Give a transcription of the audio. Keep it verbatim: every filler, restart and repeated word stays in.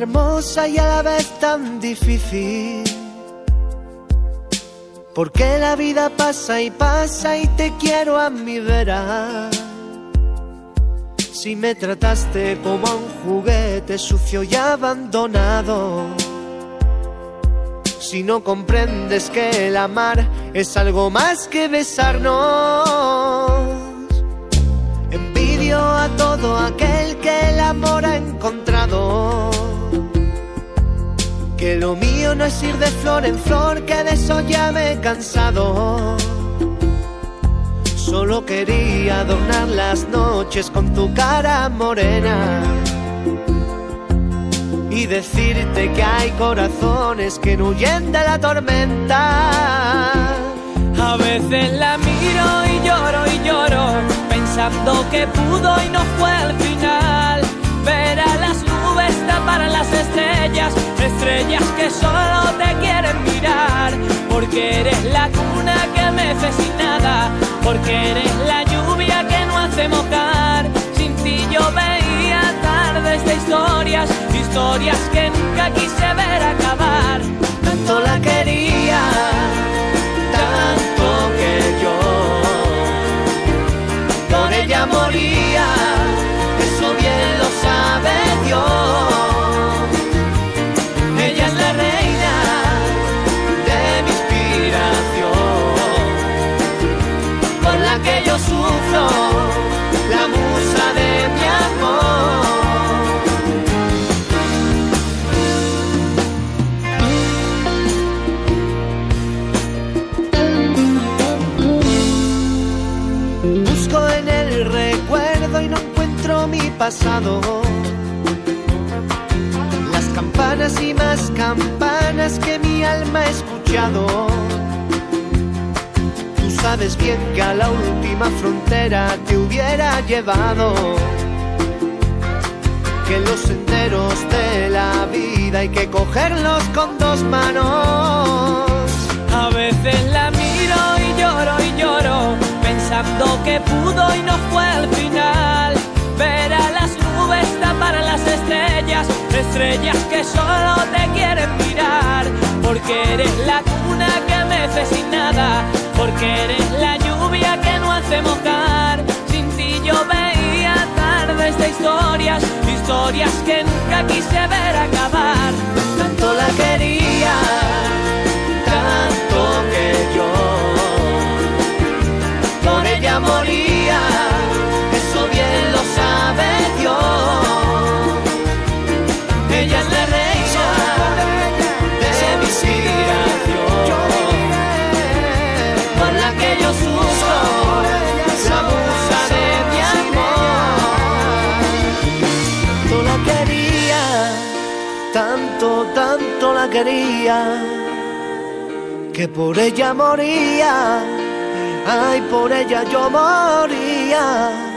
hermosa y a la vez tan difícil. Porque la vida pasa y pasa y te quiero a mi vera. Si me trataste como a un juguete sucio y abandonado, si no comprendes que el amar es algo más que besarnos. Envidio a todo aquel que el amor ha encontrado, que lo mío no es ir de flor en flor, que de eso ya me he cansado. Solo quería adornar las noches con tu cara morena y decirte que hay corazones que no huyen de la tormenta. A veces la miro y lloro y lloro, pensando que pudo y no fue al final. Ver a las nubes tapar a las estrellas, estrellas que solo te quieren mirar. Porque eres la cuna que mece sin nada, porque eres la lluvia que no hace mojar. Sin ti yo veía tardes de historias, historias que nunca quise ver acabar. Tanto la quería, tanto que yo por ella moría. Eso bien lo sabe Dios. Ella es la reina de mi inspiración, por la que yo sufro, la musa de mi amor. Busco en el recuerdo y no encuentro mi pasado. Las campanas y más campanas que mi alma ha escuchado. Tú sabes bien que a la última frontera te hubiera llevado, que los senderos de la vida hay que cogerlos con dos manos. A veces la miro y lloro y lloro, pensando que pudo y no fue al final. Ver a las nubes tapar a las estrellas, estrellas que solo te quieren mirar. Porque eres la cuna que mece sin nada, porque eres la lluvia que no hace mojar. Sin ti yo veía tardes de historias, historias que nunca quise ver acabar. Tanto la quería, tanto que yo por ella moría. Eso bien lo sabe Dios. Ella es la reina de mi inspiración, por la que yo sufro, la musa de mi amor. Tanto la quería, tanto, tanto la quería, que por ella moría. Ay, por ella yo moría.